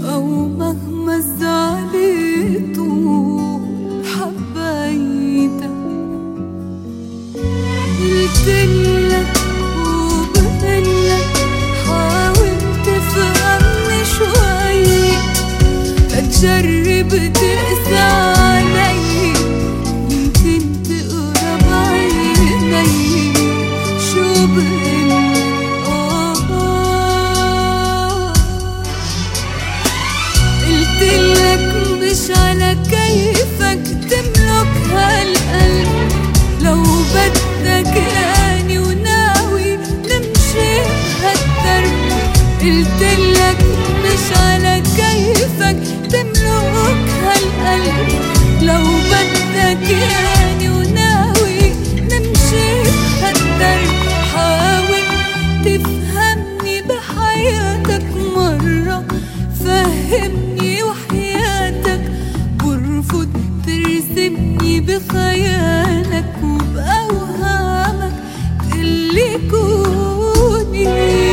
أو مهما الزعل طول حبيتك. قلتلك وبقلك حاول تفهمني شوي، لا تجرب تقسى علي، يمكن تقرب عيني. شو بقلك قلتلك مش على كيفك تملك هالقلب، لو بدك يعني وناوي نمشي بهالدرب. قلتلك مش على كيفك تملك هالقلب، لو بدك يعني وناوي نمشي بهالدرب. حاول تفهمني بحياتك مرة، فهمني وحياتك، برفض ترسمني بخيالك وبأوهامك تقلي كوني.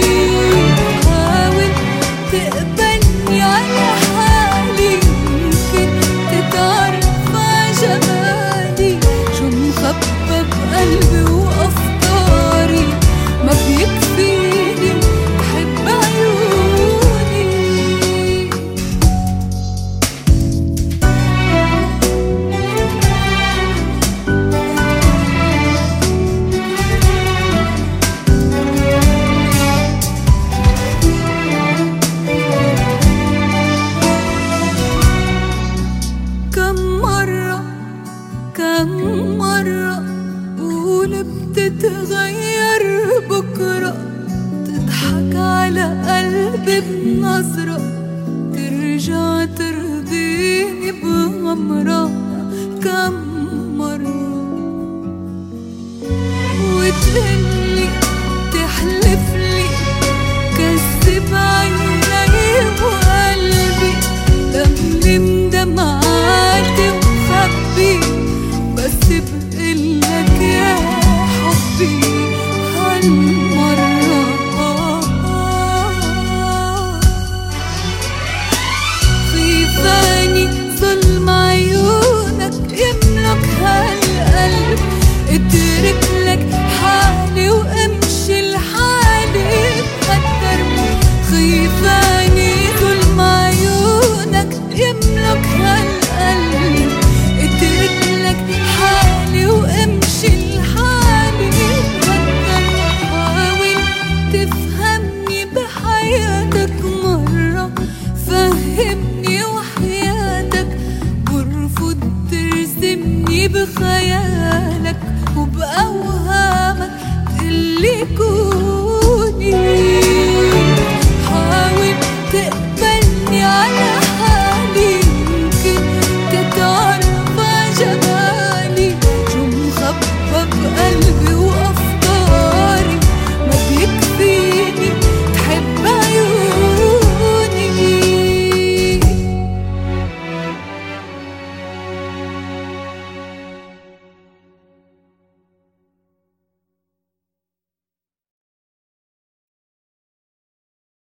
حاول تقبلني على حالي، يمكن تتعرف عجمالي. شو مخبى بقلبي وأفكاري، ما بيكفيني بحب عيوني. كم مرة قول بتتغير بكرة، تضحك على قلبي بنظرة، ترجع ترضيني بغمرة. كم مرة وتقلي تحلفلي كذب عيني وقلبي، لملم دمعاتي وخبي، بس بقلك يا حبي هالمرة خيفاني ظلم عيونك يملك هالقلب. اترك